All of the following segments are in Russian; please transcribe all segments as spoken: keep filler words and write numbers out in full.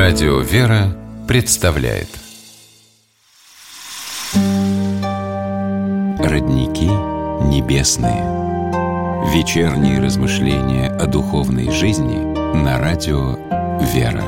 Радио «Вера» представляет Родники небесные. Вечерние размышления о духовной жизни на радио «Вера».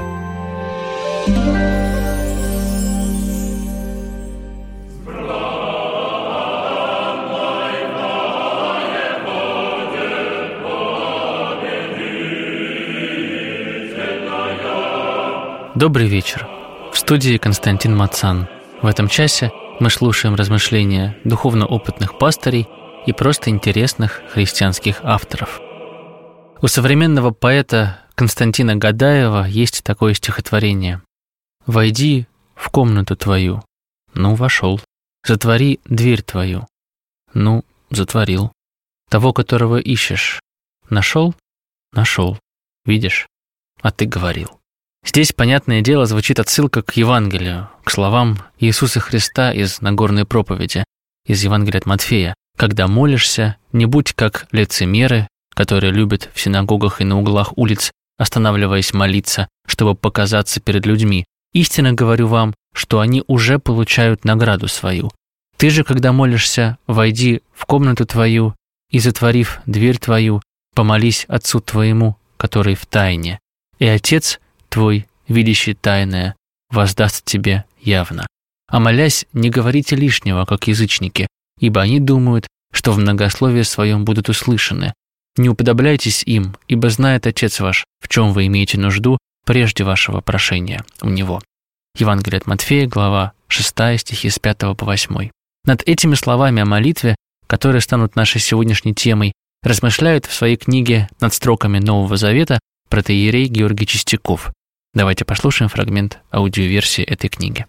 Добрый вечер. В студии Константин Мацан. В этом часе мы слушаем размышления духовно опытных пастырей и просто интересных христианских авторов. У современного поэта Константина Гадаева есть такое стихотворение: «Войди в комнату твою». Ну, вошел. «Затвори дверь твою». Ну, затворил. «Того, которого ищешь, нашел?» Нашел. Видишь? А ты говорил. Здесь, понятное дело, звучит отсылка к Евангелию, к словам Иисуса Христа из Нагорной проповеди, из Евангелия от Матфея: «Когда молишься, не будь как лицемеры, которые любят в синагогах и на углах улиц, останавливаясь молиться, чтобы показаться перед людьми. Истинно говорю вам, что они уже получают награду свою. Ты же, когда молишься, войди в комнату твою и, затворив дверь твою, помолись Отцу твоему, который в тайне, и Отец твой, видящий тайное, воздаст тебе явно. А молясь, не говорите лишнего, как язычники, ибо они думают, что в многословии своем будут услышаны. Не уподобляйтесь им, ибо знает Отец ваш, в чем вы имеете нужду прежде вашего прошения у Него». Евангелие от Матфея, глава шестая, стихи с пятого по восьмой. Над этими словами о молитве, которые станут нашей сегодняшней темой, размышляет в своей книге «Над строками Нового Завета» протоиерей Георгий Чистяков. Давайте послушаем фрагмент аудиоверсии этой книги.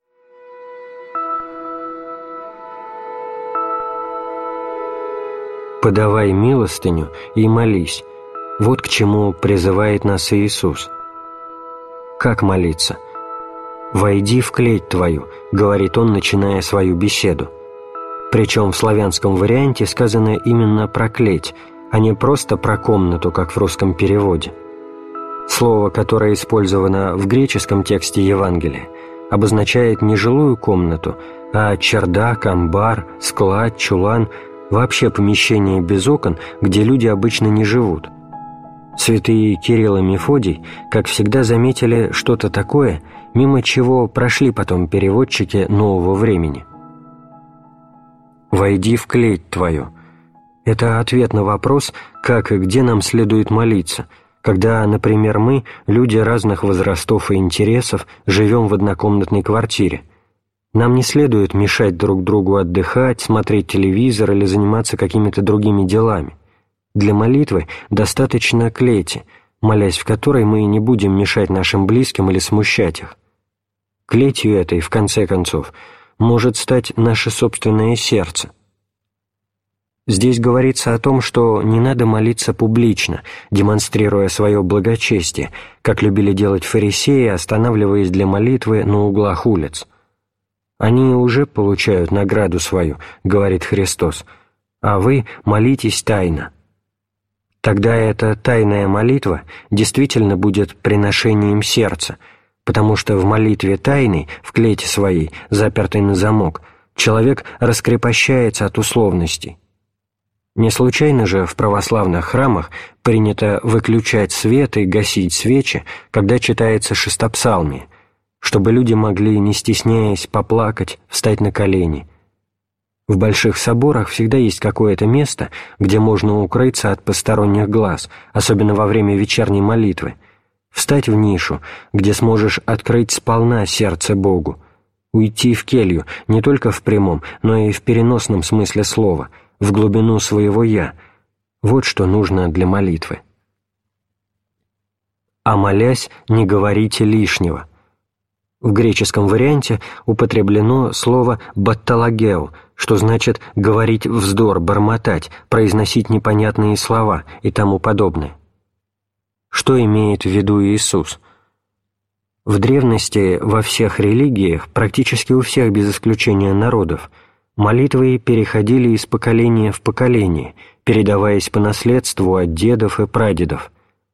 «Подавай милостыню и молись». Вот к чему призывает нас Иисус. Как молиться? «Войди в клеть твою», — говорит Он, начиная свою беседу. Причем в славянском варианте сказано именно про клеть, а не просто про комнату, как в русском переводе. Слово, которое использовано в греческом тексте Евангелия, обозначает не жилую комнату, а чердак, амбар, склад, чулан, вообще помещение без окон, где люди обычно не живут. Святые Кирилл и Мефодий, как всегда, заметили что-то такое, мимо чего прошли потом переводчики нового времени. «Войди в клеть твою» — это ответ на вопрос, как и где нам следует молиться, когда, например, мы, люди разных возрастов и интересов, живем в однокомнатной квартире. Нам не следует мешать друг другу отдыхать, смотреть телевизор или заниматься какими-то другими делами. Для молитвы достаточно клети, молясь в которой мы не будем мешать нашим близким или смущать их. Клетью этой, в конце концов, может стать наше собственное сердце. Здесь говорится о том, что не надо молиться публично, демонстрируя свое благочестие, как любили делать фарисеи, останавливаясь для молитвы на углах улиц. «Они уже получают награду свою», — говорит Христос, — «а вы молитесь тайно». Тогда эта тайная молитва действительно будет приношением сердца, потому что в молитве тайной, в клете своей, запертой на замок, человек раскрепощается от условностей. Не случайно же в православных храмах принято выключать свет и гасить свечи, когда читается шестопсалмие, чтобы люди могли, не стесняясь, поплакать, встать на колени. В больших соборах всегда есть какое-то место, где можно укрыться от посторонних глаз, особенно во время вечерней молитвы, встать в нишу, где сможешь открыть сполна сердце Богу, уйти в келью не только в прямом, но и в переносном смысле слова, в глубину своего «я». Вот что нужно для молитвы. «А молясь, не говорите лишнего». В греческом варианте употреблено слово «батталагео», что значит говорить вздор, бормотать, произносить непонятные слова и тому подобное. Что имеет в виду Иисус? В древности во всех религиях, практически у всех без исключения народов, молитвы переходили из поколения в поколение, передаваясь по наследству от дедов и прадедов.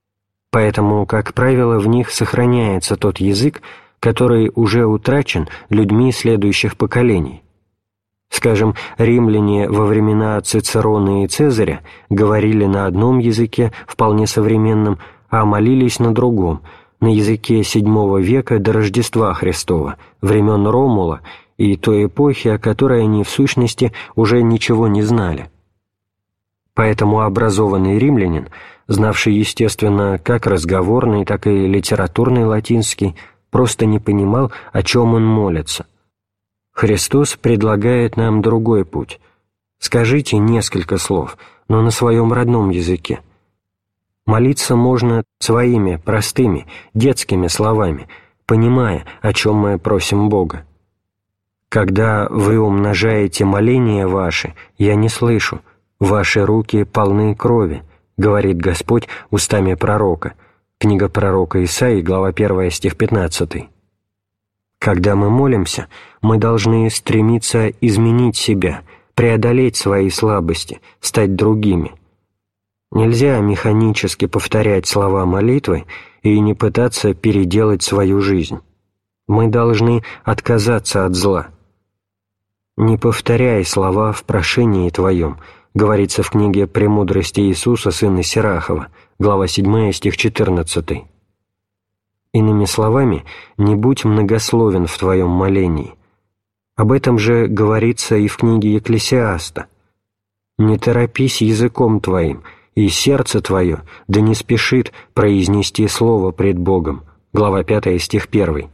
Поэтому, как правило, в них сохраняется тот язык, который уже утрачен людьми следующих поколений. Скажем, римляне во времена Цицерона и Цезаря говорили на одном языке, вполне современном, а молились на другом, на языке седьмого века до Рождества Христова, времен Ромула и той эпохи, о которой они в сущности уже ничего не знали. Поэтому образованный римлянин, знавший, естественно, как разговорный, так и литературный латинский, просто не понимал, о чем он молится. Христос предлагает нам другой путь. Скажите несколько слов, но на своем родном языке. Молиться можно своими простыми, детскими словами, понимая, о чем мы просим Бога. «Когда вы умножаете моления ваши, я не слышу, ваши руки полны крови», говорит Господь устами пророка. Книга пророка Исаии, глава первая, стих пятнадцатый. Когда мы молимся, мы должны стремиться изменить себя, преодолеть свои слабости, стать другими. Нельзя механически повторять слова молитвы и не пытаться переделать свою жизнь. Мы должны отказаться от зла. «Не повторяй слова в прошении твоем», говорится в книге «Премудрости Иисуса, сына Сирахова», глава седьмая, стих четырнадцатый. Иными словами, не будь многословен в твоем молении. Об этом же говорится и в книге Екклесиаста. «Не торопись языком твоим, и сердце твое да не спешит произнести слово пред Богом», глава пятая, стих первый.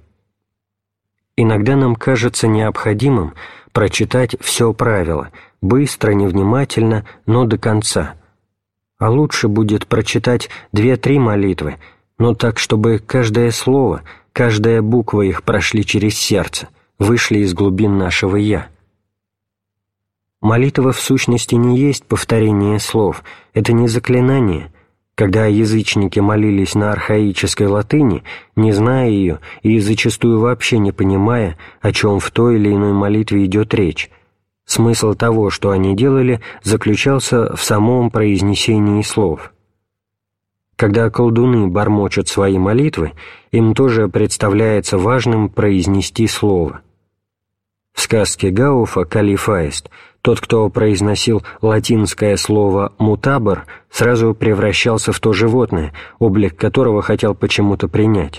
Иногда нам кажется необходимым прочитать все правило, быстро, невнимательно, но до конца. А лучше будет прочитать две-три молитвы, но так, чтобы каждое слово, каждая буква их прошли через сердце, вышли из глубин нашего «я». Молитва в сущности не есть повторение слов, это не заклинание. Когда язычники молились на архаической латыни, не зная ее и зачастую вообще не понимая, о чем в той или иной молитве идет речь, смысл того, что они делали, заключался в самом произнесении слов. Когда колдуны бормочут свои молитвы, им тоже представляется важным произнести слово. В сказке Гауфа «Калиф Аист» тот, кто произносил латинское слово «мутабор», сразу превращался в то животное, облик которого хотел почему-то принять.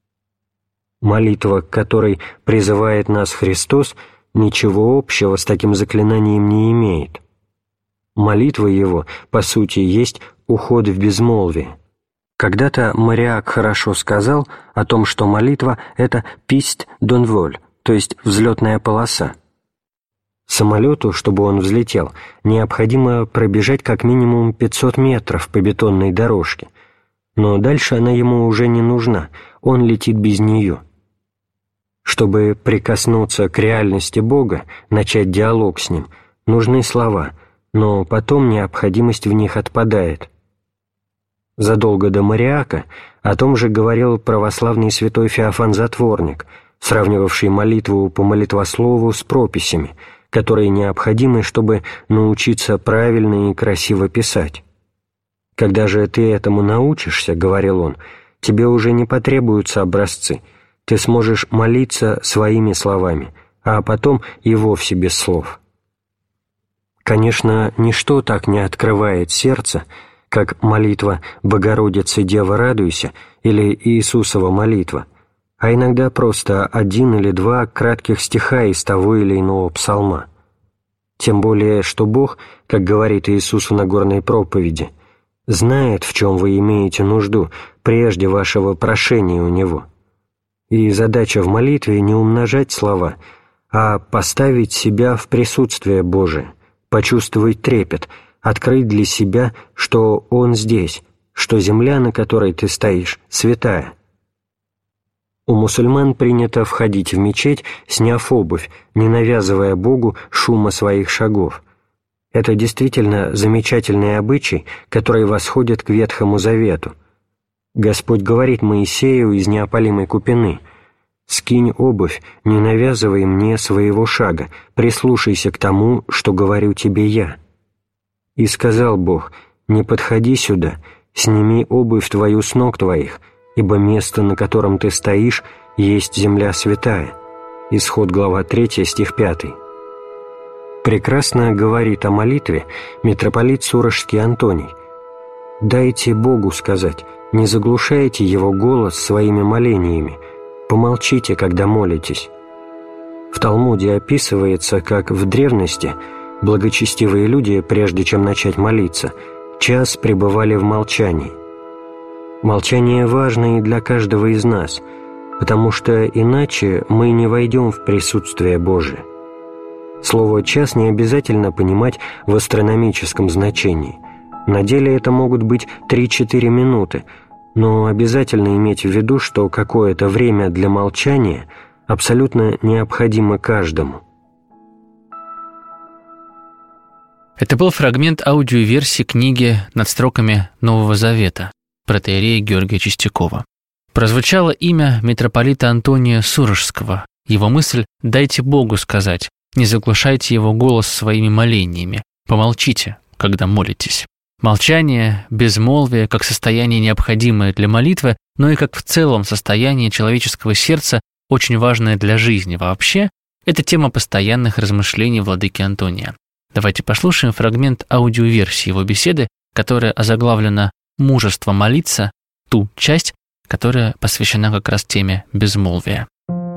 Молитва, к которой призывает нас Христос, ничего общего с таким заклинанием не имеет. Молитва его, по сути, есть уход в безмолвие. Когда-то Мариак хорошо сказал о том, что молитва — это «пист дон воль», то есть взлетная полоса. Самолету, чтобы он взлетел, необходимо пробежать как минимум пятьсот метров по бетонной дорожке, но дальше она ему уже не нужна, он летит без нее. Чтобы прикоснуться к реальности Бога, начать диалог с Ним, нужны слова, но потом необходимость в них отпадает. Задолго до Мариака о том же говорил православный святой Феофан Затворник, сравнивавший молитву по молитвослову с прописями, которые необходимы, чтобы научиться правильно и красиво писать. «Когда же ты этому научишься, — говорил он, — тебе уже не потребуются образцы, ты сможешь молиться своими словами, а потом и вовсе без слов». Конечно, ничто так не открывает сердце, как молитва «Богородице, Дева, радуйся» или Иисусова молитва, а иногда просто один или два кратких стиха из того или иного псалма. Тем более, что Бог, как говорит Иисус в Нагорной проповеди, знает, в чем вы имеете нужду прежде вашего прошения у Него. И задача в молитве не умножать слова, а поставить себя в присутствие Божие, почувствовать трепет, открыть для себя, что Он здесь, что земля, на которой ты стоишь, святая. У мусульман принято входить в мечеть, сняв обувь, не навязывая Богу шума своих шагов. Это действительно замечательный обычай, который восходит к Ветхому Завету. Господь говорит Моисею из неопалимой купины: «Скинь обувь, не навязывай мне своего шага, прислушайся к тому, что говорю тебе я». И сказал Бог: «Не подходи сюда, сними обувь твою с ног твоих, ибо место, на котором ты стоишь, есть земля святая». Исход, глава третья, стих пятый. Прекрасно говорит о молитве митрополит Сурожский Антоний: «Дайте Богу сказать, не заглушайте Его голос своими молениями, помолчите, когда молитесь». В Талмуде описывается, как в древности благочестивые люди, прежде чем начать молиться, час пребывали в молчании. Молчание важно и для каждого из нас, потому что иначе мы не войдем в присутствие Божие. Слово «час» не обязательно понимать в астрономическом значении. На деле это могут быть три-четыре минуты, но обязательно иметь в виду, что какое-то время для молчания абсолютно необходимо каждому. Это был фрагмент аудиоверсии книги «Над строками Нового Завета» протоиерея Георгия Чистякова. Прозвучало имя митрополита Антония Сурожского. Его мысль «дайте Богу сказать», не заглушайте Его голос своими молениями, помолчите, когда молитесь. Молчание, безмолвие как состояние, необходимое для молитвы, но и как в целом состояние человеческого сердца, очень важное для жизни вообще, это тема постоянных размышлений владыки Антония. Давайте послушаем фрагмент аудиоверсии его беседы, которая озаглавлена «Мужество молиться», ту часть, которая посвящена как раз теме безмолвия.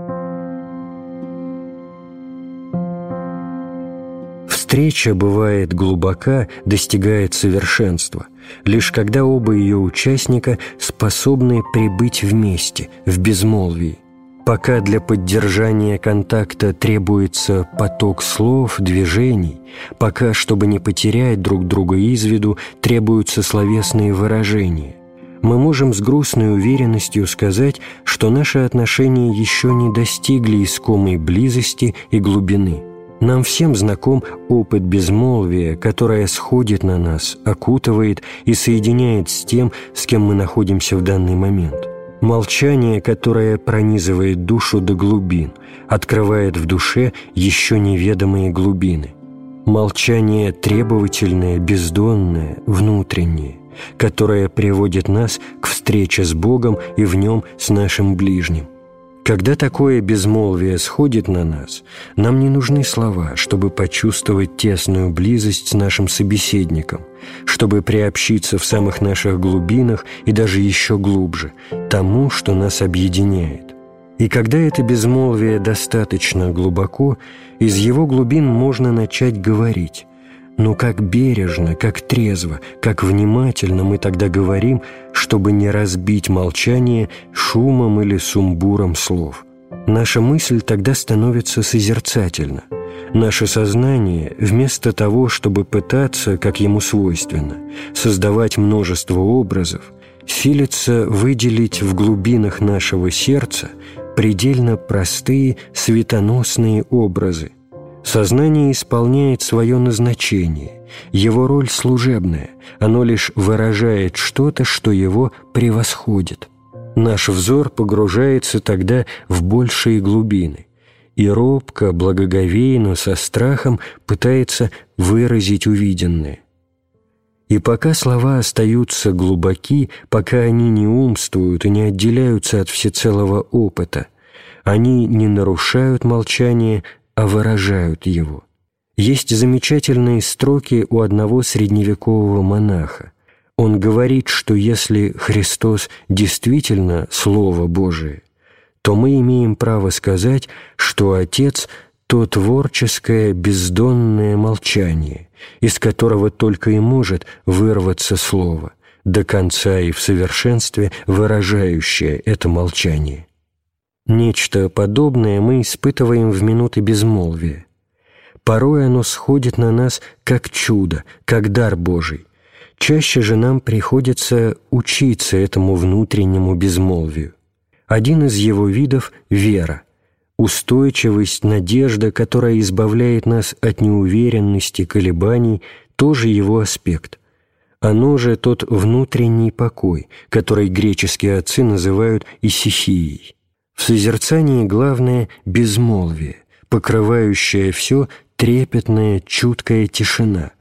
Встреча бывает глубока, достигает совершенства, лишь когда оба ее участника способны пребыть вместе, в безмолвии. Пока для поддержания контакта требуется поток слов, движений, пока, чтобы не потерять друг друга из виду, требуются словесные выражения, мы можем с грустной уверенностью сказать, что наши отношения еще не достигли искомой близости и глубины. Нам всем знаком опыт безмолвия, которое сходит на нас, окутывает и соединяет с тем, с кем мы находимся в данный момент. Молчание, которое пронизывает душу до глубин, открывает в душе еще неведомые глубины. Молчание требовательное, бездонное, внутреннее, которое приводит нас к встрече с Богом и в нем с нашим ближним. Когда такое безмолвие сходит на нас, нам не нужны слова, чтобы почувствовать тесную близость с нашим собеседником, чтобы приобщиться в самых наших глубинах и даже еще глубже тому, что нас объединяет. И когда это безмолвие достаточно глубоко, из его глубин можно начать говорить. Но как бережно, как трезво, как внимательно мы тогда говорим, чтобы не разбить молчание шумом или сумбуром слов. Наша мысль тогда становится созерцательна. Наше сознание, вместо того, чтобы пытаться, как ему свойственно, создавать множество образов, силится выделить в глубинах нашего сердца предельно простые светоносные образы. Сознание исполняет свое назначение, его роль служебная, оно лишь выражает что-то, что его превосходит. Наш взор погружается тогда в большие глубины и робко, благоговейно, со страхом пытается выразить увиденное. И пока слова остаются глубоки, пока они не умствуют и не отделяются от всецелого опыта, они не нарушают молчание, а выражают его. Есть замечательные строки у одного средневекового монаха. Он говорит, что если Христос действительно Слово Божие, то мы имеем право сказать, что Отец – то творческое бездонное молчание, из которого только и может вырваться Слово, до конца и в совершенстве выражающее это молчание. Нечто подобное мы испытываем в минуты безмолвия. Порой оно сходит на нас как чудо, как дар Божий. Чаще же нам приходится учиться этому внутреннему безмолвию. Один из его видов – вера, устойчивость, надежда, которая избавляет нас от неуверенности, колебаний, тоже его аспект. Оно же тот внутренний покой, который греческие отцы называют исихией. В созерцании главное – безмолвие, покрывающая все трепетная, чуткая тишина,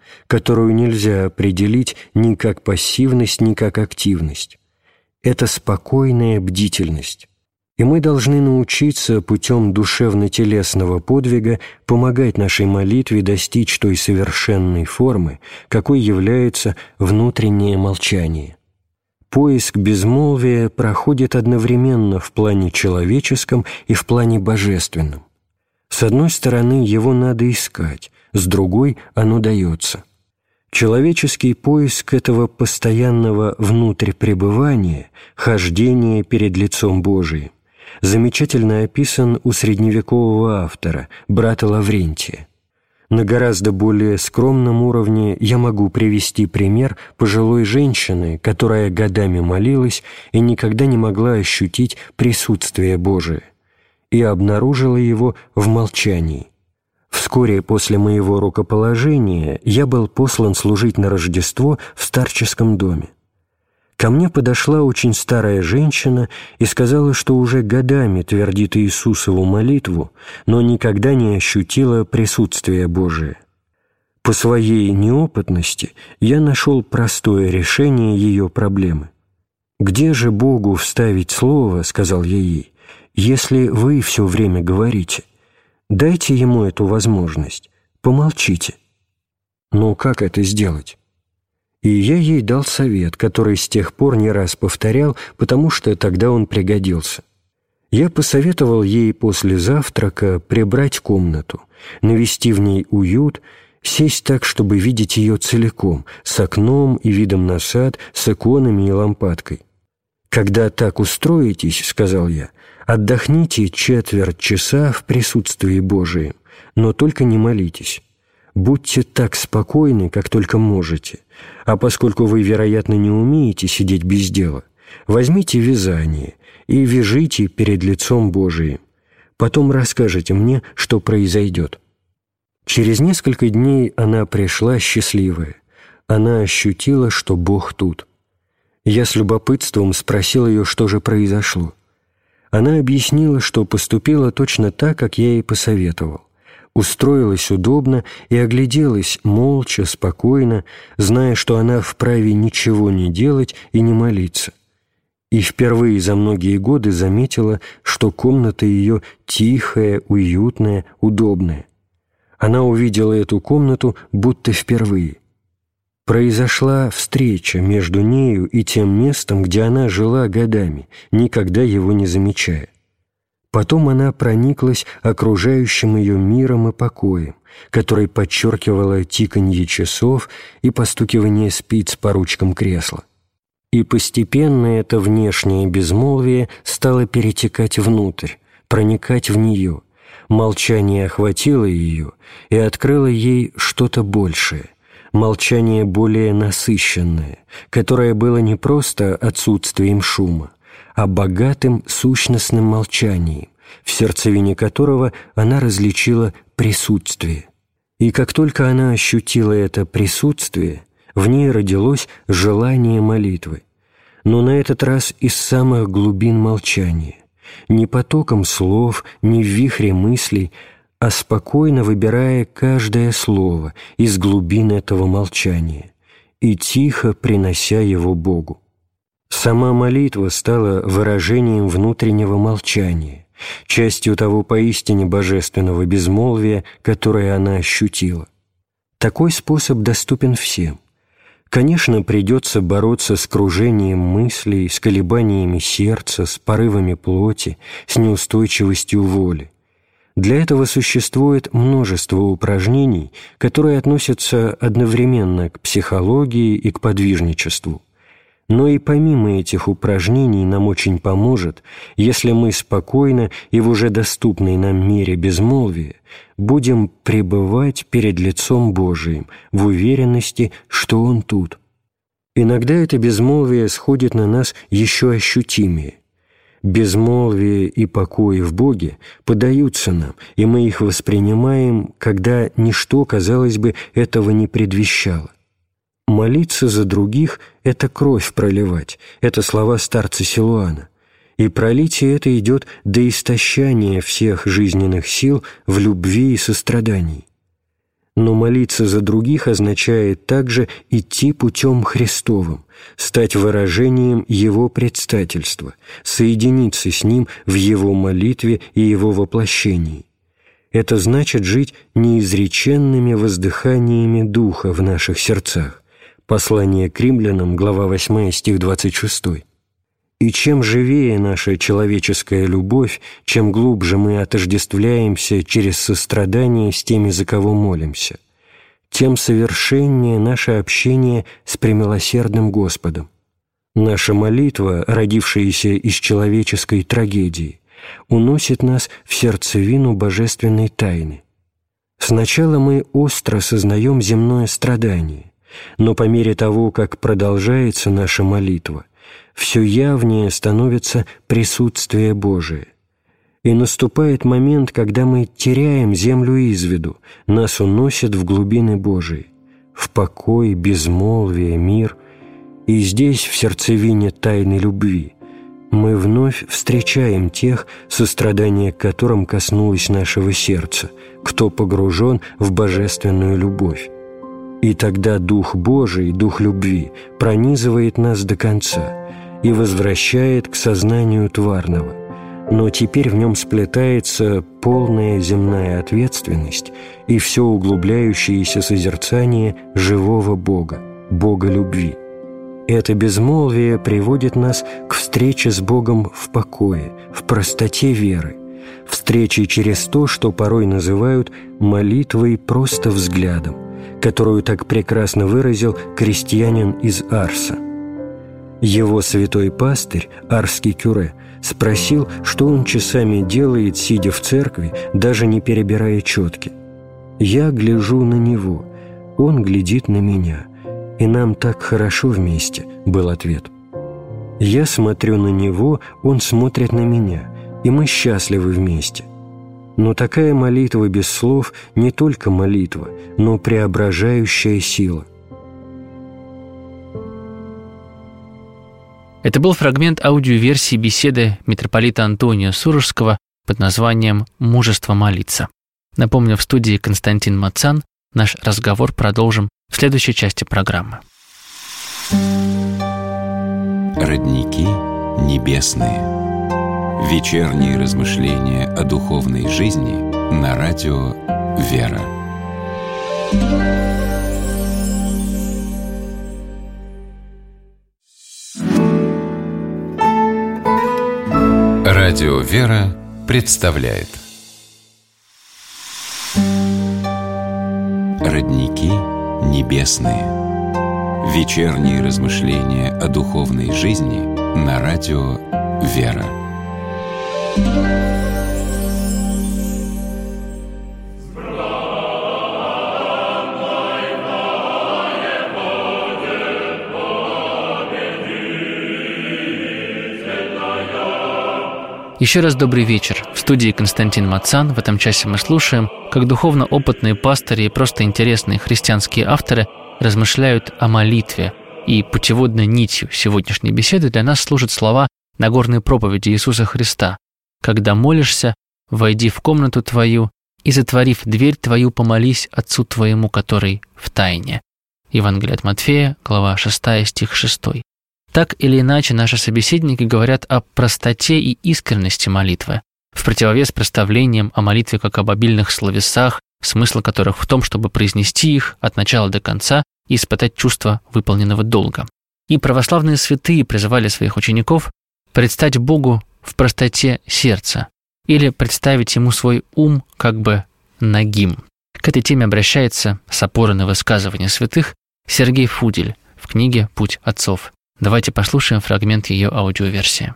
которую нельзя определить ни как пассивность, ни как активность. Это спокойная бдительность. И мы должны научиться путем душевно-телесного подвига помогать нашей молитве достичь той совершенной формы, какой является внутреннее молчание. Поиск безмолвия проходит одновременно в плане человеческом и в плане божественном. С одной стороны, его надо искать, с другой – оно дается. Человеческий поиск этого постоянного внутрепребывания, хождения перед лицом Божиим, замечательно описан у средневекового автора, брата Лаврентия. На гораздо более скромном уровне я могу привести пример пожилой женщины, которая годами молилась и никогда не могла ощутить присутствие Божие, и обнаружила его в молчании. Вскоре после моего рукоположения я был послан служить на Рождество в старческом доме. Ко мне подошла очень старая женщина и сказала, что уже годами твердит Иисусову молитву, но никогда не ощутила присутствия Божия. По своей неопытности я нашел простое решение ее проблемы. «Где же Богу вставить слово, — сказал я ей, — если вы все время говорите? Дайте ему эту возможность, помолчите». Но как это сделать? И я ей дал совет, который с тех пор не раз повторял, потому что тогда он пригодился. Я посоветовал ей после завтрака прибрать комнату, навести в ней уют, сесть так, чтобы видеть ее целиком, с окном и видом на сад, с иконами и лампадкой. «Когда так устроитесь, — сказал я, — отдохните четверть часа в присутствии Божием, но только не молитесь. Будьте так спокойны, как только можете, а поскольку вы, вероятно, не умеете сидеть без дела, возьмите вязание и вяжите перед лицом Божиим. Потом расскажете мне, что произойдет». Через несколько дней она пришла счастливая. Она ощутила, что Бог тут. Я с любопытством спросил ее, что же произошло. Она объяснила, что поступила точно так, как я ей посоветовал. Устроилась удобно и огляделась молча, спокойно, зная, что она вправе ничего не делать и не молиться. И впервые за многие годы заметила, что комната ее тихая, уютная, удобная. Она увидела эту комнату будто впервые. Произошла встреча между нею и тем местом, где она жила годами, никогда его не замечая. Потом она прониклась окружающим ее миром и покоем, который подчеркивало тиканье часов и постукивание спиц по ручкам кресла. И постепенно это внешнее безмолвие стало перетекать внутрь, проникать в нее. Молчание охватило ее и открыло ей что-то большее, молчание более насыщенное, которое было не просто отсутствием шума, а богатым сущностным молчанием, в сердцевине которого она различила присутствие. И как только она ощутила это присутствие, в ней родилось желание молитвы, но на этот раз из самых глубин молчания, не потоком слов, не в вихре мыслей, а спокойно выбирая каждое слово из глубин этого молчания и тихо принося его Богу. Сама молитва стала выражением внутреннего молчания, частью того поистине божественного безмолвия, которое она ощутила. Такой способ доступен всем. Конечно, придется бороться с кружением мыслей, с колебаниями сердца, с порывами плоти, с неустойчивостью воли. Для этого существует множество упражнений, которые относятся одновременно к психологии и к подвижничеству. Но и помимо этих упражнений нам очень поможет, если мы спокойно и в уже доступной нам мере безмолвия будем пребывать перед лицом Божиим в уверенности, что Он тут. Иногда это безмолвие сходит на нас еще ощутимее. Безмолвие и покой в Боге подаются нам, и мы их воспринимаем, когда ничто, казалось бы, этого не предвещало. Молиться за других — это кровь проливать, это слова старца Силуана, и пролитие это идет до истощания всех жизненных сил в любви и сострадании. Но молиться за других означает также идти путем Христовым, стать выражением Его предстательства, соединиться с Ним в Его молитве и Его воплощении. Это значит жить неизреченными воздыханиями Духа в наших сердцах. Послание к Римлянам, глава восьмая, стих двадцать шестой. И чем живее наша человеческая любовь, чем глубже мы отождествляемся через сострадание с теми, за кого молимся, тем совершеннее наше общение с премилосердным Господом. Наша молитва, родившаяся из человеческой трагедии, уносит нас в сердцевину божественной тайны. Сначала мы остро сознаем земное страдание, но по мере того, как продолжается наша молитва, все явнее становится присутствие Божие. И наступает момент, когда мы теряем землю из виду, нас уносят в глубины Божии, в покой, безмолвие, мир. И здесь, в сердцевине тайны любви, мы вновь встречаем тех, сострадание к которым коснулось нашего сердца, кто погружен в божественную любовь. И тогда Дух Божий, Дух любви, пронизывает нас до конца и возвращает к сознанию тварного, но теперь в нем сплетается полная земная ответственность и все углубляющееся созерцание живого Бога, Бога любви. Это безмолвие приводит нас к встрече с Богом в покое, в простоте веры, встрече через то, что порой называют молитвой просто взглядом, которую так прекрасно выразил крестьянин из Арса. Его святой пастырь, арский кюре, спросил, что он часами делает, сидя в церкви, даже не перебирая четки. «Я гляжу на него, он глядит на меня, и нам так хорошо вместе», — был ответ. «Я смотрю на него, он смотрит на меня, и мы счастливы вместе». Но такая молитва без слов не только молитва, но преображающая сила. Это был фрагмент аудиоверсии беседы митрополита Антония Сурожского под названием «Мужество молиться». Напомню, в студии Константин Мацан. Наш разговор продолжим в следующей части программы. Родники небесные. Вечерние размышления о духовной жизни на радио «Вера». Радио «Вера» представляет Родники небесные. Вечерние размышления о духовной жизни на радио «Вера». Еще раз добрый вечер. В студии Константин Мацан. В этом часе мы слушаем, как духовно опытные пастыри и просто интересные христианские авторы размышляют о молитве. И путеводной нитью сегодняшней беседы для нас служат слова Нагорной проповеди Иисуса Христа: «Когда молишься, войди в комнату твою и, затворив дверь твою, помолись Отцу твоему, который в тайне». Евангелие от Матфея, глава шестая, стих шестой. Так или иначе, наши собеседники говорят о простоте и искренности молитвы, в противовес представлениям о молитве как об обильных словесах, смысл которых в том, чтобы произнести их от начала до конца и испытать чувство выполненного долга. И православные святые призывали своих учеников предстать Богу в простоте сердца или представить Ему свой ум как бы нагим. К этой теме обращается с опорой на высказывания святых Сергей Фудель в книге «Путь отцов». Давайте послушаем фрагмент ее аудиоверсии.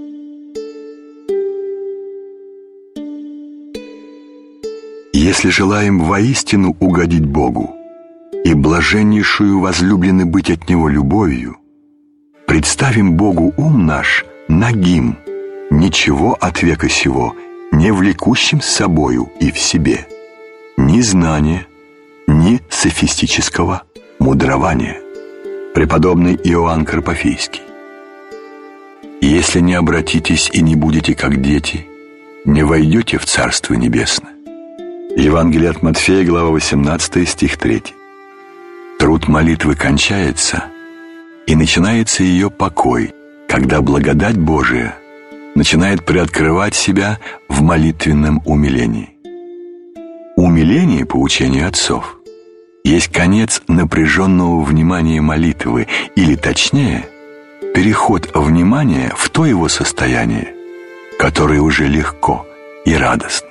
Если желаем воистину угодить Богу и блаженнейшую возлюблены быть от Него любовью, представим Богу ум наш нагим, ничего от века сего не влекущим с собою и в себе, ни знания, ни софистического мудрования. Преподобный Иоанн Карпафийский. Если не обратитесь и не будете как дети, не войдете в Царство Небесное. Евангелие от Матфея, глава восемнадцатая, стих третий. Труд молитвы кончается, и начинается ее покой, когда благодать Божия начинает приоткрывать себя в молитвенном умилении. Умиление, по учению отцов, есть конец напряженного внимания молитвы, или, точнее, переход внимания в то его состояние, которое уже легко и радостно.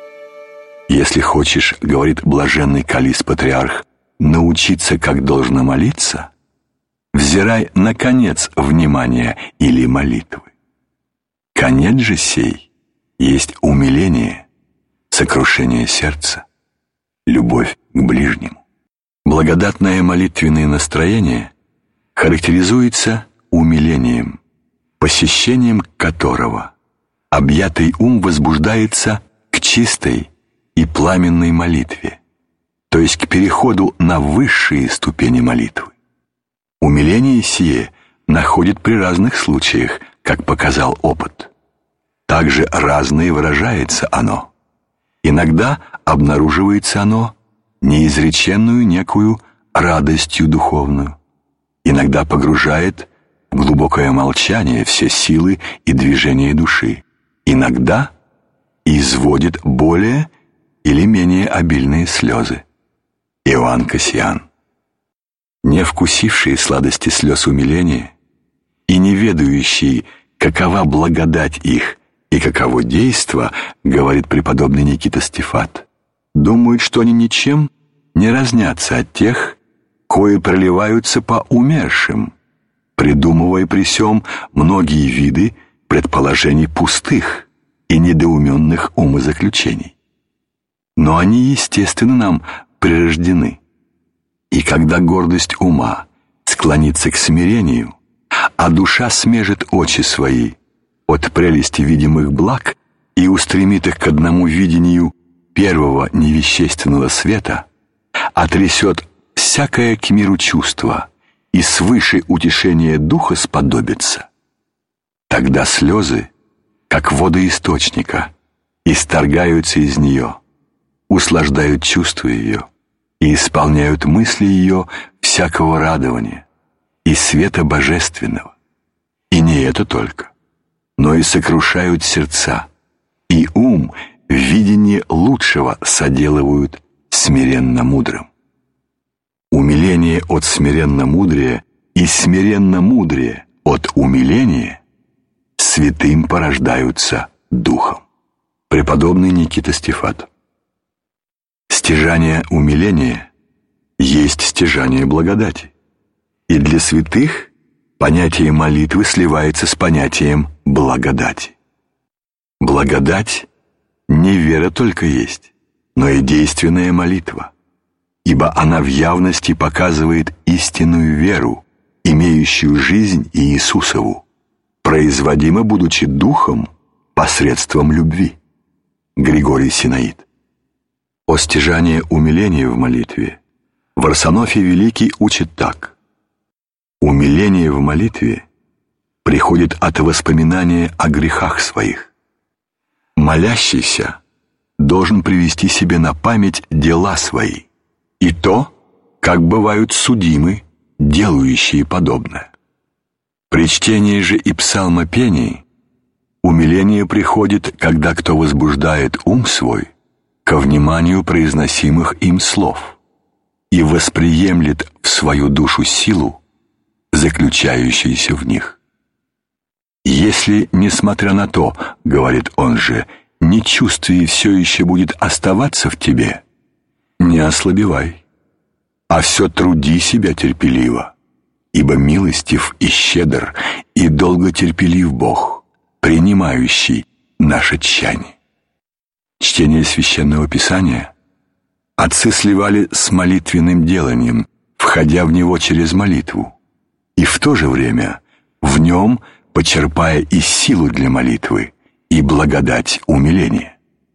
«Если хочешь, — говорит блаженный Каллис-патриарх, — научиться, как должно молиться, взирай на конец внимания или молитвы. Конец же сей есть умиление, сокрушение сердца, любовь к ближнему». Благодатное молитвенное настроение характеризуется умилением, посещением которого объятый ум возбуждается к чистой и пламенной молитве, то есть к переходу на высшие ступени молитвы. Умиление сие находит при разных случаях, как показал опыт. Также разно и выражается оно. Иногда обнаруживается оно неизреченную некую радостью духовную, иногда погружает в глубокое молчание все силы и движения души, иногда изводит более или менее обильные слезы. Иоанн Кассиан. Не вкусившие сладости слез умиления и не ведающие, какова благодать их и каково действо, говорит преподобный Никита Стефат, думают, что они ничем не разнятся от тех, кои проливаются по умершим, придумывая при сём многие виды предположений пустых и недоуменных умозаключений. Но они, естественно, нам прирождены. И когда гордость ума склонится к смирению, а душа смежит очи свои от прелести видимых благ и устремит их к одному видению первого невещественного света, отрясет всякое к миру чувство и свыше утешения духа сподобится, тогда слезы, как воды источника, исторгаются из нее, услаждают чувства ее и исполняют мысли ее всякого радования и света божественного. И не это только, но и сокрушают сердца, и ум в видении лучшего соделывают смиренно мудрым. Умиление от смиренно мудрия и смиренно мудрее от умиления святым порождаются духом. Преподобный Никита Стефат. Стяжание умиления есть стяжание благодати, и для святых понятие молитвы сливается с понятием благодати. Благодать не вера только есть, но и действенная молитва, ибо она в явности показывает истинную веру, имеющую жизнь Иисусову, производима, будучи духом, посредством любви. Григорий Синаид. О стяжании умиления в молитве Варсонофий Великий учит так. Умиление в молитве приходит от воспоминания о грехах своих. Молящийся должен привести себе на память дела свои и то, как бывают судимы, делающие подобное. При чтении же и псалмопении умиление приходит, когда кто возбуждает ум свой ко вниманию произносимых им слов и восприемлет в свою душу силу, заключающуюся в них. Если, несмотря на то, говорит он же, нечувствие все еще будет оставаться в тебе, не ослабевай, а все труди себя терпеливо, ибо милостив и щедр и долготерпелив Бог, принимающий наше тщание. Чтение Священного Писания отцы сливали с молитвенным деланием, входя в него через молитву, и в то же время в нем почерпая и силу для молитвы, и благодать умиления.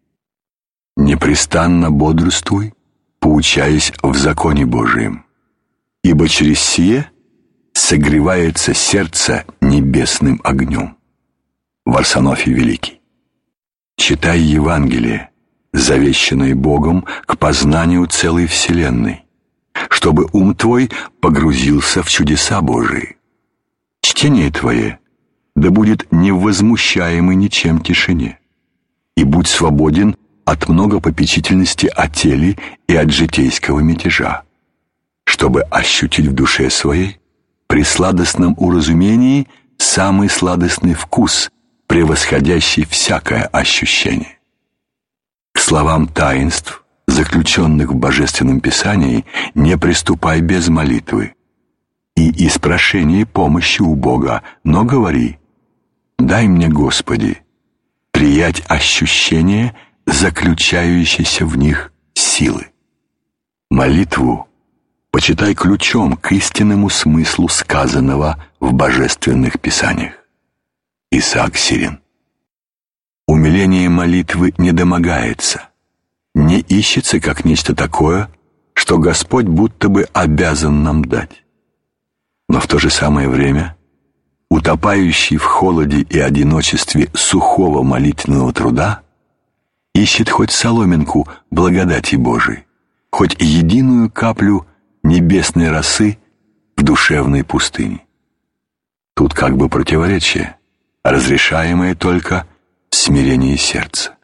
Непрестанно бодрствуй, поучаясь в законе Божием, ибо через сие согревается сердце небесным огнем. Варсонофий Великий. Читай Евангелие, завещанной Богом к познанию целой вселенной, чтобы ум твой погрузился в чудеса Божии. Чтение твое да будет не в возмущаемой ничем тишине, и будь свободен от многопопечительности о теле и от житейского мятежа, чтобы ощутить в душе своей при сладостном уразумении самый сладостный вкус, превосходящий всякое ощущение. К словам таинств, заключенных в Божественном Писании, не приступай без молитвы и из прошения помощи у Бога, но говори: «Дай мне, Господи, приять ощущение, заключающееся в них силы». Молитву почитай ключом к истинному смыслу сказанного в Божественных Писаниях. Исаак Сирин. Умиление молитвы не домогается, не ищется как нечто такое, что Господь будто бы обязан нам дать. Но в то же самое время утопающий в холоде и одиночестве сухого молитвенного труда ищет хоть соломинку благодати Божией, хоть единую каплю небесной росы в душевной пустыне. Тут как бы противоречие, разрешаемое только в смирении сердца.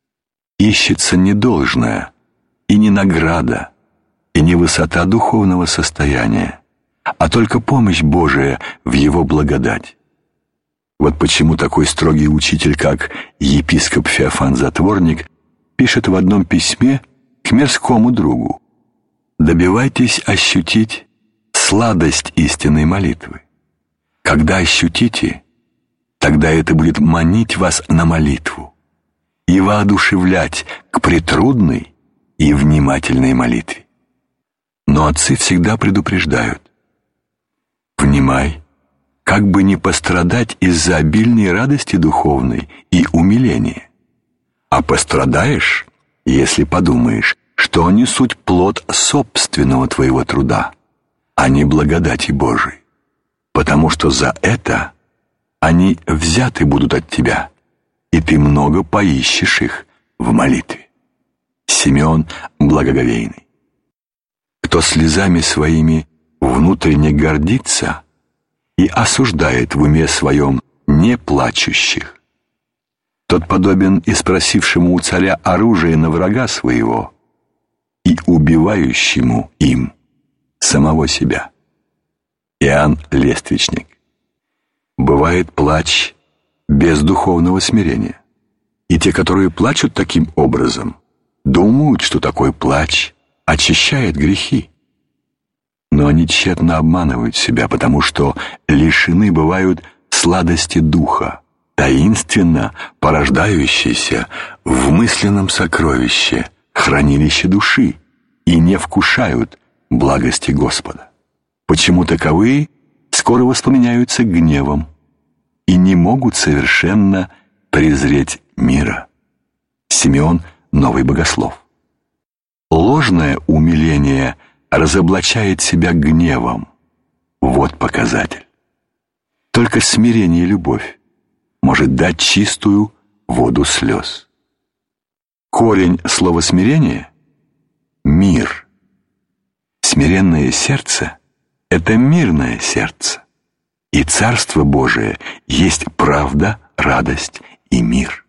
Ищется не должное, и не награда, и не высота духовного состояния, а только помощь Божия в его благодать. Вот почему такой строгий учитель, как епископ Феофан Затворник, пишет в одном письме к мирскому другу: «Добивайтесь ощутить сладость истинной молитвы. Когда ощутите, тогда это будет манить вас на молитву и воодушевлять к претрудной и внимательной молитве». Но отцы всегда предупреждают: внимай, как бы не пострадать из-за обильной радости духовной и умиления. А пострадаешь, если подумаешь, что они суть плод собственного твоего труда, а не благодати Божией, потому что за это они взяты будут от тебя, и ты много поищешь их в молитве. Симеон Благоговейный. Кто слезами своими внутренне гордится и осуждает в уме своем не плачущих, тот подобен и спросившему у царя оружие на врага своего и убивающему им самого себя. Иоанн Лествичник. Бывает плач без духовного смирения, и те, которые плачут таким образом, думают, что такой плач очищает грехи. Но они тщетно обманывают себя, потому что лишены бывают сладости духа, таинственно порождающейся в мысленном сокровище, хранилище души, и не вкушают благости Господа. Почему таковые скоро воспламеняются гневом и не могут совершенно презреть мира. Симеон Новый Богослов. Ложное умиление разоблачает себя гневом. Вот показатель. Только смирение и любовь может дать чистую воду слез. Корень слова смирения — мир. Смиренное сердце — это мирное сердце, и Царство Божие есть правда, радость и мир.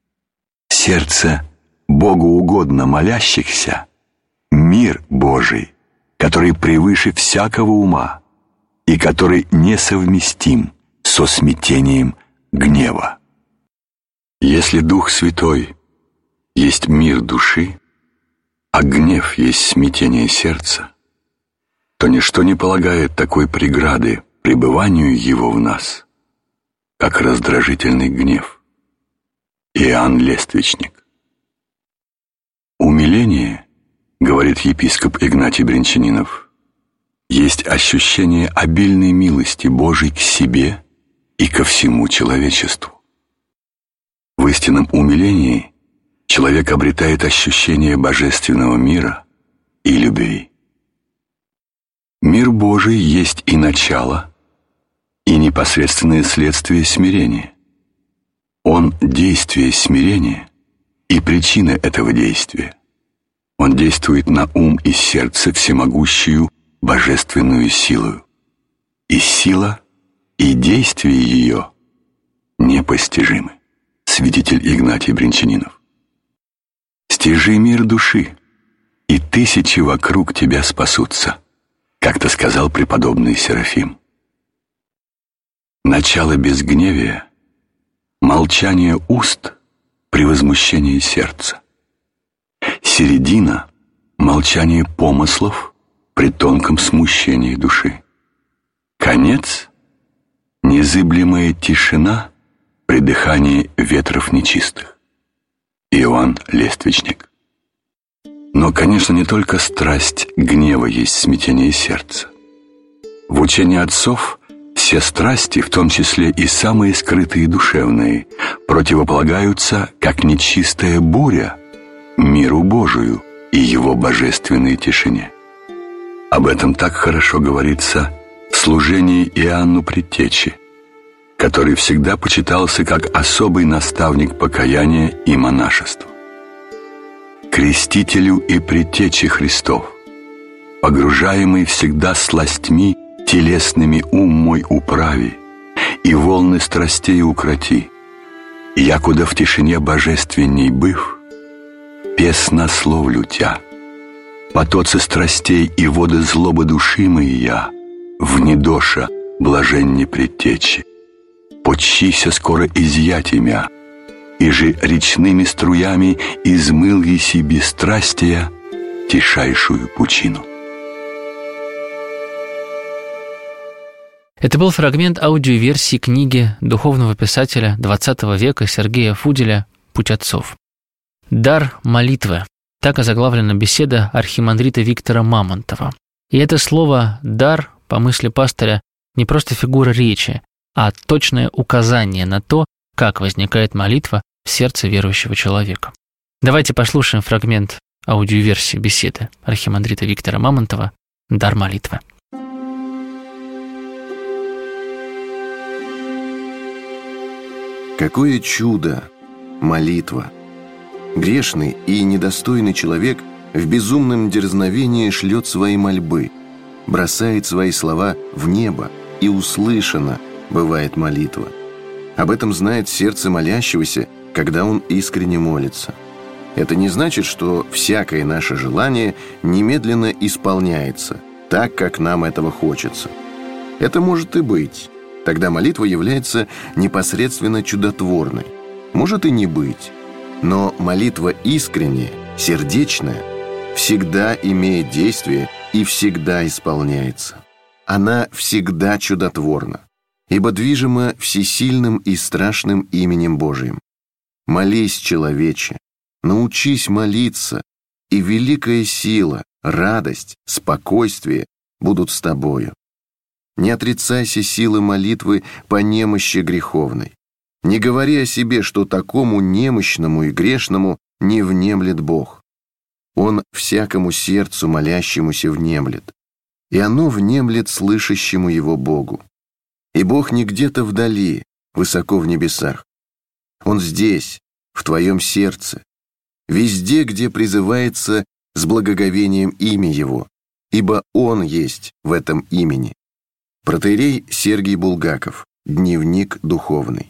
Сердце богоугодно молящихся — мир Божий, который превыше всякого ума и который несовместим со смятением гнева. Если Дух Святой есть мир души, а гнев есть смятение сердца, то ничто не полагает такой преграды пребыванию его в нас, как раздражительный гнев. Иоанн Лествичник. Умиление, говорит епископ Игнатий Брянчанинов, есть ощущение обильной милости Божией к себе и ко всему человечеству. В истинном умилении человек обретает ощущение божественного мира и любви. Мир Божий есть и начало, и непосредственное следствие смирения. Он — действие смирения и причина этого действия. Он действует на ум и сердце всемогущую божественную силою. И сила, и действие ее непостижимы. Святитель Игнатий Брянчанинов. «Стяжи мир души, и тысячи вокруг тебя спасутся», как-то сказал преподобный Серафим. Начало безгневия — молчание уст при возмущении сердца. Середина — молчание помыслов при тонком смущении души. Конец — незыблемая тишина при дыхании ветров нечистых. Иоанн Лествичник. Но, конечно, не только страсть гнева есть смятение сердца. В учении отцов все страсти, в том числе и самые скрытые и душевные, противополагаются, как нечистая буря, миру Божию и его божественной тишине. Об этом так хорошо говорится в служении Иоанну Предтече, который всегда почитался как особый наставник покаяния и монашества. Крестителю и Предтече Христов, погружаемый всегда сластьми телесными ум мой управи, и волны страстей укроти, якуда в тишине божественней быв, песнословлю тя, потоцы страстей и воды злобы души мои я, в недоша блаженне Предтечи, почися скоро изъять имя, и же речными струями измыл еси бесстрастия тишайшую пучину». Это был фрагмент аудиоверсии книги духовного писателя двадцатого века Сергея Фуделя «Путь отцов». «Дар молитвы» – так озаглавлена беседа архимандрита Виктора Мамонтова. И это слово «дар», по мысли пастыря, не просто фигура речи, а точное указание на то, как возникает молитва в сердце верующего человека. Давайте послушаем фрагмент аудиоверсии беседы архимандрита Виктора Мамонтова «Дар молитвы». Какое чудо – молитва! Грешный и недостойный человек в безумном дерзновении шлет свои мольбы, бросает свои слова в небо, и услышана бывает молитва. Об этом знает сердце молящегося, когда он искренне молится. Это не значит, что всякое наше желание немедленно исполняется, так, как нам этого хочется. Это может и быть. Тогда молитва является непосредственно чудотворной. Может и не быть. Но молитва искренняя, сердечная, всегда имеет действие и всегда исполняется. Она всегда чудотворна, ибо движима всесильным и страшным именем Божиим. Молись, человече, научись молиться, и великая сила, радость, спокойствие будут с тобою. Не отрицайся силы молитвы по немощи греховной. Не говори о себе, что такому немощному и грешному не внемлет Бог. Он всякому сердцу молящемуся внемлет, и оно внемлет слышащему его Богу. И Бог не где-то вдали, высоко в небесах. Он здесь, в твоем сердце, везде, где призывается с благоговением имя Его, ибо Он есть в этом имени. Протоиерей Сергий Булгаков. Дневник духовный.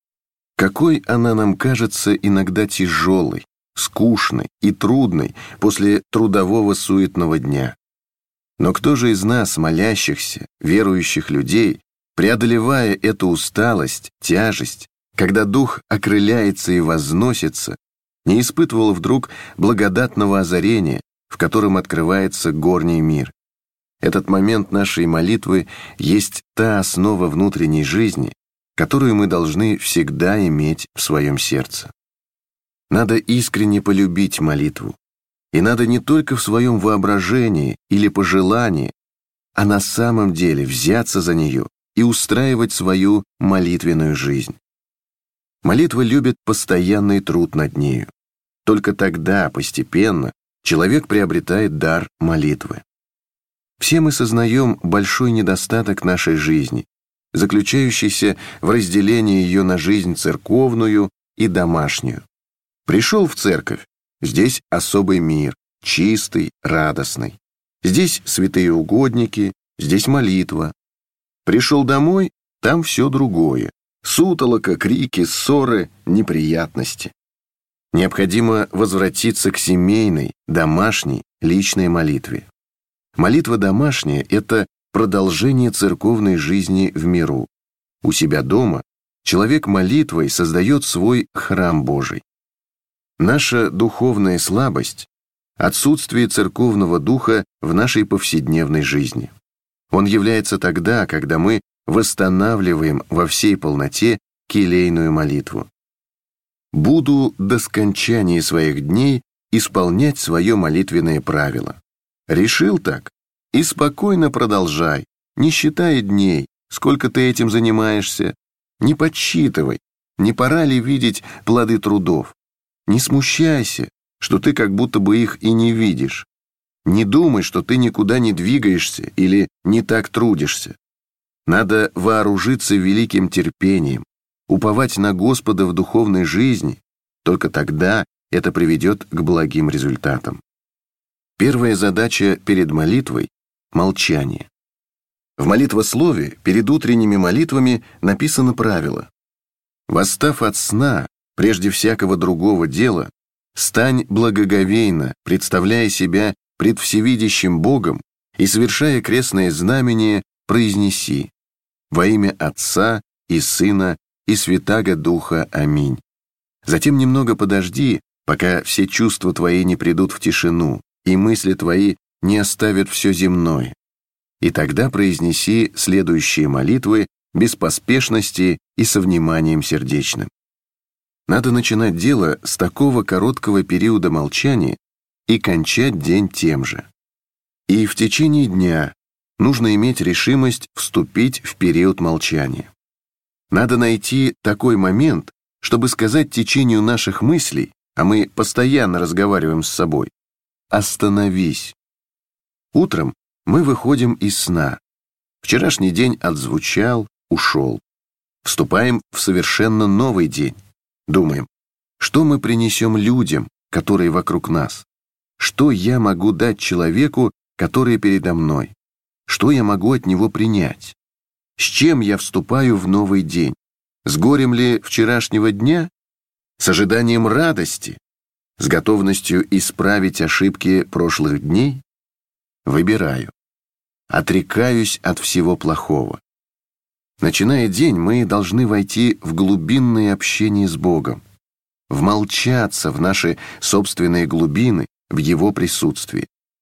Какой она нам кажется иногда тяжелой, скучной и трудной после трудового суетного дня. Но кто же из нас, молящихся, верующих людей, преодолевая эту усталость, тяжесть, когда дух окрыляется и возносится, не испытывал вдруг благодатного озарения, в котором открывается горний мир? Этот момент нашей молитвы есть та основа внутренней жизни, которую мы должны всегда иметь в своем сердце. Надо искренне полюбить молитву, и надо не только в своем воображении или пожелании, а на самом деле взяться за нее и устраивать свою молитвенную жизнь. Молитва любит постоянный труд над нею. Только тогда, постепенно, человек приобретает дар молитвы. Все мы сознаем большой недостаток нашей жизни, заключающийся в разделении ее на жизнь церковную и домашнюю. Пришел в церковь, здесь особый мир, чистый, радостный. Здесь святые угодники, здесь молитва. Пришел домой, там все другое. Сутолока, крики, ссоры, неприятности. Необходимо возвратиться к семейной, домашней, личной молитве. Молитва домашняя – это продолжение церковной жизни в миру. У себя дома человек молитвой создает свой храм Божий. Наша духовная слабость – отсутствие церковного духа в нашей повседневной жизни. Он является тогда, когда мы восстанавливаем во всей полноте келейную молитву. «Буду до скончания своих дней исполнять свое молитвенное правило». Решил так? И спокойно продолжай, не считай дней, сколько ты этим занимаешься. Не подсчитывай, не пора ли видеть плоды трудов. Не смущайся, что ты как будто бы их и не видишь. Не думай, что ты никуда не двигаешься или не так трудишься. Надо вооружиться великим терпением, уповать на Господа в духовной жизни, только тогда это приведет к благим результатам. Первая задача перед молитвой – молчание. В молитвослове перед утренними молитвами написано правило: «Восстав от сна, прежде всякого другого дела, стань благоговейно, представляя себя пред всевидящим Богом и, совершая крестное знамение, произнеси: во имя Отца и Сына и Святаго Духа. Аминь». Затем немного подожди, пока все чувства твои не придут в тишину, и мысли твои не оставят все земное. И тогда произнеси следующие молитвы без поспешности и со вниманием сердечным. Надо начинать дело с такого короткого периода молчания и кончать день тем же. И в течение дня нужно иметь решимость вступить в период молчания. Надо найти такой момент, чтобы сказать течению наших мыслей, а мы постоянно разговариваем с собой: «Остановись». Утром мы выходим из сна. Вчерашний день отзвучал, ушел. Вступаем в совершенно новый день. Думаем, что мы принесем людям, которые вокруг нас? Что я могу дать человеку, который передо мной? Что я могу от него принять? С чем я вступаю в новый день? С горем ли вчерашнего дня? С ожиданием радости? С готовностью исправить ошибки прошлых дней? Выбираю. Отрекаюсь от всего плохого. Начиная день, мы должны войти в глубинное общение с Богом, вмолчаться в наши собственные глубины, в Его присутствии.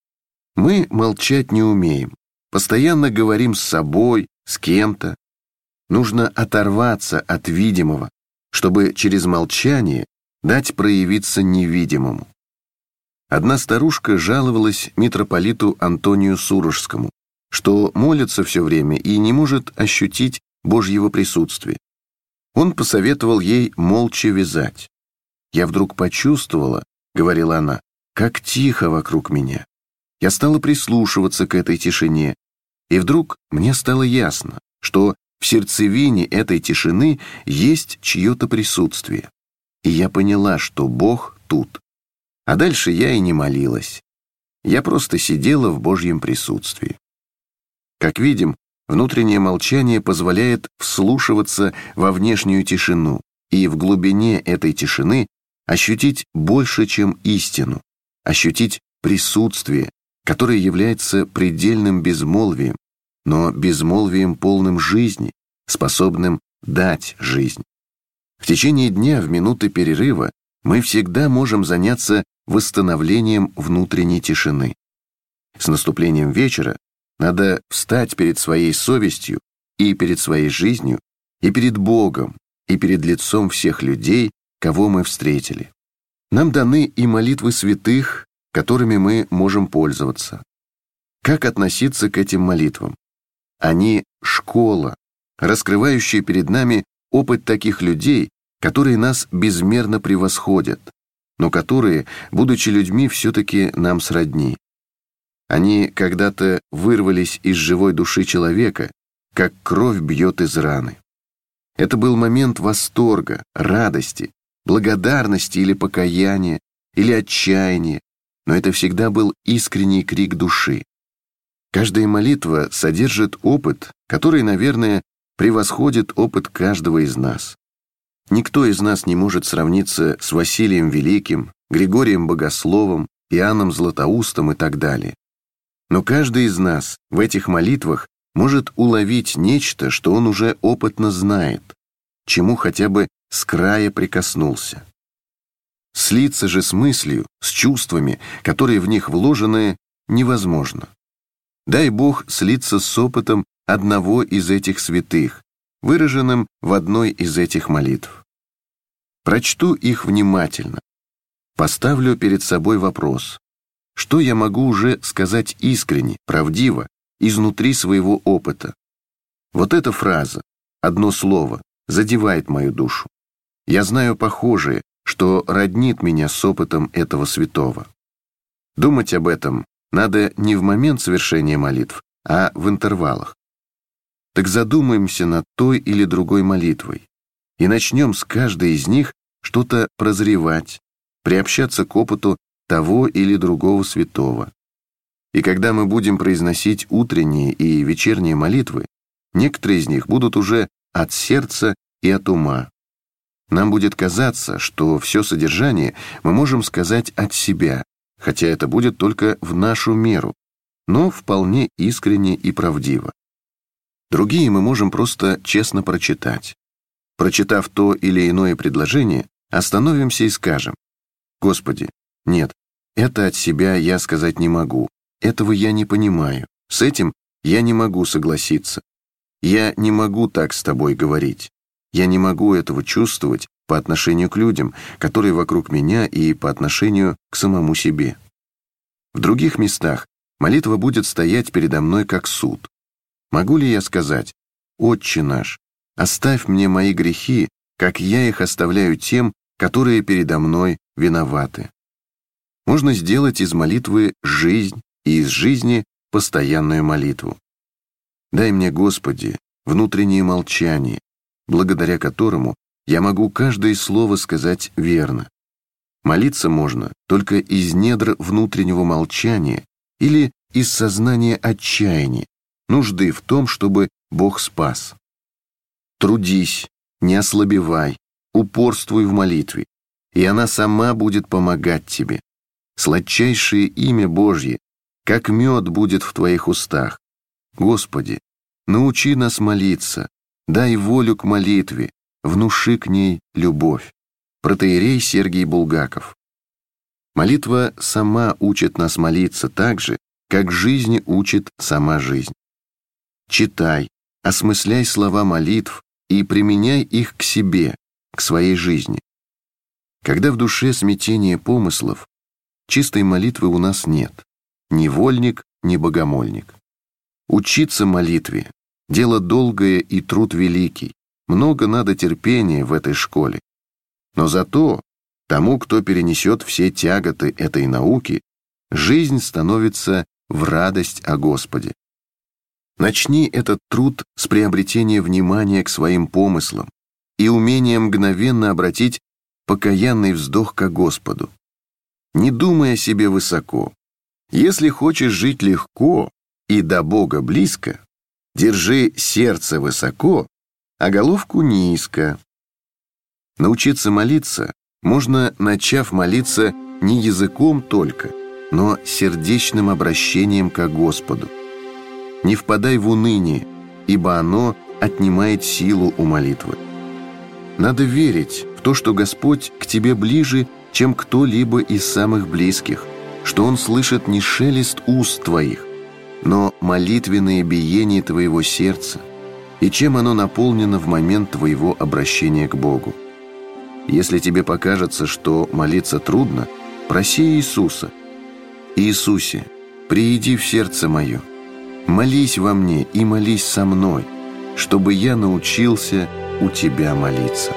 Мы молчать не умеем, постоянно говорим с собой, с кем-то. Нужно оторваться от видимого, чтобы через молчание дать проявиться невидимому. Одна старушка жаловалась митрополиту Антонию Сурожскому, что молится все время и не может ощутить Божьего присутствия. Он посоветовал ей молча вязать. «Я вдруг почувствовала, — говорила она, — как тихо вокруг меня. Я стала прислушиваться к этой тишине, и вдруг мне стало ясно, что в сердцевине этой тишины есть чье-то присутствие. И я поняла, что Бог тут. А дальше я и не молилась. Я просто сидела в Божьем присутствии». Как видим, внутреннее молчание позволяет вслушиваться во внешнюю тишину и в глубине этой тишины ощутить больше, чем истину, ощутить присутствие, которое является предельным безмолвием, но безмолвием полным жизни, способным дать жизнь. В течение дня, в минуты перерыва, мы всегда можем заняться восстановлением внутренней тишины. С наступлением вечера надо встать перед своей совестью и перед своей жизнью, и перед Богом, и перед лицом всех людей, кого мы встретили. Нам даны и молитвы святых, которыми мы можем пользоваться. Как относиться к этим молитвам? Они — школа, раскрывающая перед нами опыт таких людей, которые нас безмерно превосходят, но которые, будучи людьми, все-таки нам сродни. Они когда-то вырвались из живой души человека, как кровь бьет из раны. Это был момент восторга, радости, благодарности или покаяния, или отчаяния, но это всегда был искренний крик души. Каждая молитва содержит опыт, который, наверное, превосходит опыт каждого из нас. Никто из нас не может сравниться с Василием Великим, Григорием Богословом, Иоанном Златоустом и так далее. Но каждый из нас в этих молитвах может уловить нечто, что он уже опытно знает, чему хотя бы с края прикоснулся. Слиться же с мыслью, с чувствами, которые в них вложены, невозможно. Дай Бог слиться с опытом одного из этих святых, выраженным в одной из этих молитв. Прочту их внимательно. Поставлю перед собой вопрос: что я могу уже сказать искренне, правдиво, изнутри своего опыта? Вот эта фраза, одно слово, задевает мою душу. Я знаю похожее, что роднит меня с опытом этого святого. Думать об этом надо не в момент совершения молитв, а в интервалах. Так задумаемся над той или другой молитвой и начнем с каждой из них что-то прозревать, приобщаться к опыту того или другого святого. И когда мы будем произносить утренние и вечерние молитвы, некоторые из них будут уже от сердца и от ума. Нам будет казаться, что все содержание мы можем сказать от себя, хотя это будет только в нашу меру, но вполне искренне и правдиво. Другие мы можем просто честно прочитать. Прочитав то или иное предложение, остановимся и скажем: «Господи, нет, это от себя я сказать не могу, этого я не понимаю, с этим я не могу согласиться, я не могу так с тобой говорить, я не могу этого чувствовать по отношению к людям, которые вокруг меня, и по отношению к самому себе». В других местах молитва будет стоять передо мной как суд. Могу ли я сказать: «Отче наш, оставь мне мои грехи, как я их оставляю тем, которые передо мной виноваты»? Можно сделать из молитвы жизнь и из жизни постоянную молитву. Дай мне, Господи, внутреннее молчание, благодаря которому я могу каждое слово сказать верно. Молиться можно только из недр внутреннего молчания или из сознания отчаяния, нужды в том, чтобы Бог спас. Трудись, не ослабевай, упорствуй в молитве, и она сама будет помогать тебе. Сладчайшее имя Божье, как мед, будет в твоих устах. Господи, научи нас молиться, дай волю к молитве, внуши к ней любовь. Протоиерей Сергий Булгаков. Молитва сама учит нас молиться так же, как жизни учит сама жизнь. Читай, осмысляй слова молитв и применяй их к себе, к своей жизни. Когда в душе смятение помыслов, чистой молитвы у нас нет, ни вольник, ни богомольник. Учиться молитве — дело долгое и труд великий, много надо терпения в этой школе. Но зато тому, кто перенесет все тяготы этой науки, жизнь становится в радость о Господе. Начни этот труд с приобретения внимания к своим помыслам и умения мгновенно обратить покаянный вздох ко Господу. Не думай о себе высоко. Если хочешь жить легко и до Бога близко, держи сердце высоко, а головку низко. Научиться молиться можно, начав молиться не языком только, но сердечным обращением ко Господу. Не впадай в уныние, ибо оно отнимает силу у молитвы. Надо верить в то, что Господь к тебе ближе, чем кто-либо из самых близких, что Он слышит не шелест уст твоих, но молитвенное биение твоего сердца, и чем оно наполнено в момент твоего обращения к Богу. Если тебе покажется, что молиться трудно, проси Иисуса: «Иисусе, прииди в сердце мое, молись во мне и молись со мной, чтобы я научился у Тебя молиться».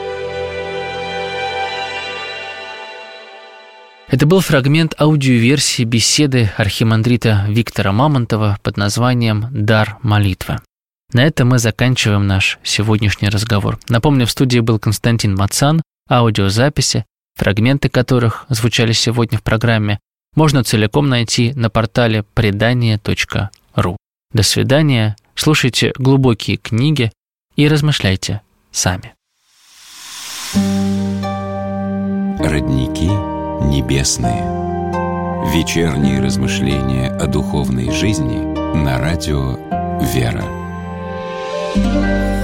Это был фрагмент аудиоверсии беседы архимандрита Виктора Мамонтова под названием «Дар молитвы». На этом мы заканчиваем наш сегодняшний разговор. Напомню, в студии был Константин Мацан. Аудиозаписи, фрагменты которых звучали сегодня в программе, можно целиком найти на портале предание точка ру. До свидания, слушайте глубокие книги и размышляйте сами. Родники небесные. Вечерние размышления о духовной жизни на радио «Вера».